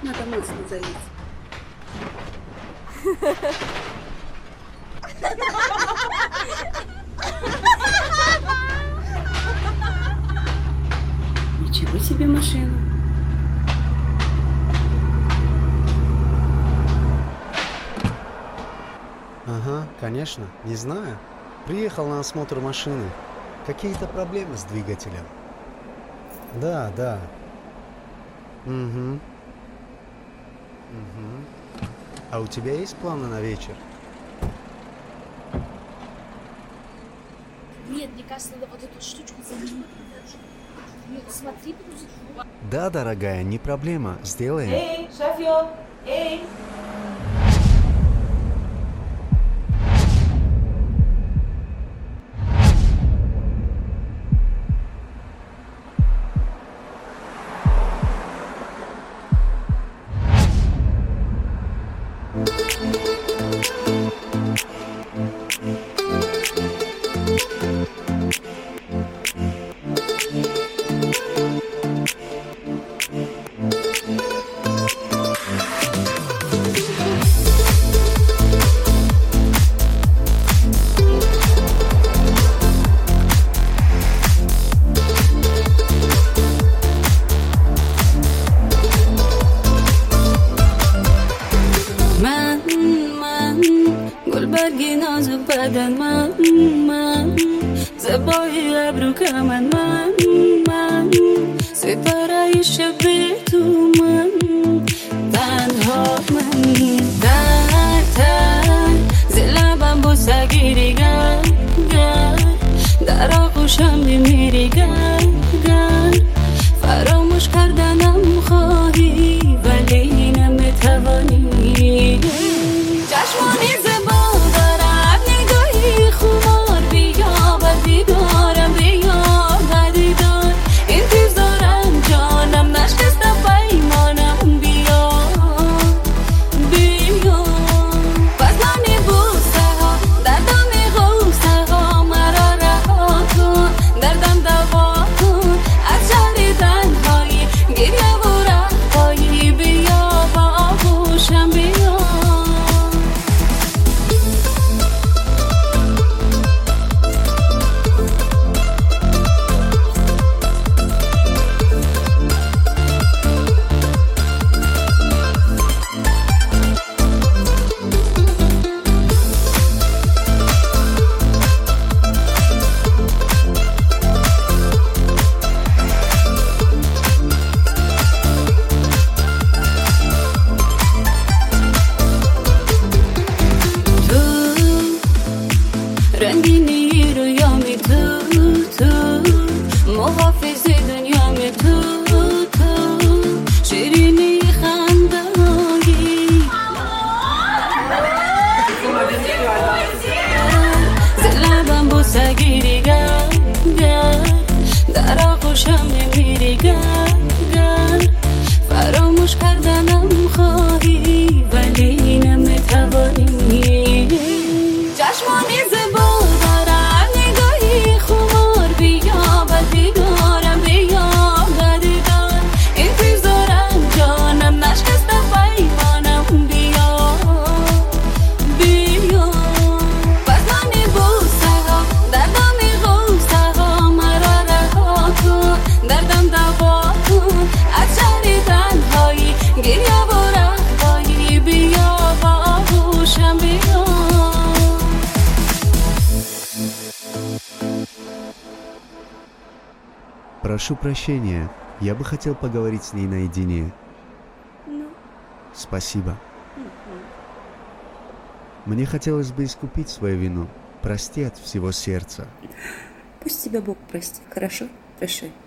Надо мысли заявить. Ничего себе машина. Ага, конечно, не знаю. Приехал на осмотр машины. Какие-то проблемы с двигателем. Да. Угу. А у тебя есть планы на вечер? Нет, мне кажется, надо вот эту штучку заменить. Смотри, Да, дорогая, не проблема, сделаем. Эй, шофер, эй! برگی نازک بدن من زبای ابرو کمن من ستاره شب تو من تنها من در زلبم بوسه گیری گر در آغوشم میمیری گر فراموش کردنم خواهی ولی نمیتوانی چشمانی زبا دارم نگاهی خمار بیا و دیدارم بیا و دیدار انتظارم جانم نشکستم پیمانم بیا فضلانی بوسه ها دردم غوسه ها مرا رها کن دردم دوا کن از شهر تنهایی گریه و رهایی بیا و آغوشم بیا رنگینی رویامی تو محافظ دنیامی تو شیرینی خنده‌هایی زلبم بوسه گیری گر در آغوشم میمیری گر فراموش کردنم خواهی ولی نمیتوانی چشمانی زبا دارم نگاهی خمار بیا و دیدارم بیا و دیدار انتظارم جانم نشکستم پیمانم بیا فضلانی بوسه ها دردم غوسه ها مرا رها کن دردم دوا کن از شهر تنهایی گریه و رهایی بیا و آغوشم بیا Прошу прощения, я бы хотел поговорить с ней наедине. Ну, Спасибо. Мне хотелось бы искупить свою вину. Прости от всего сердца. пусть тебя Бог простит, хорошо? Прощай.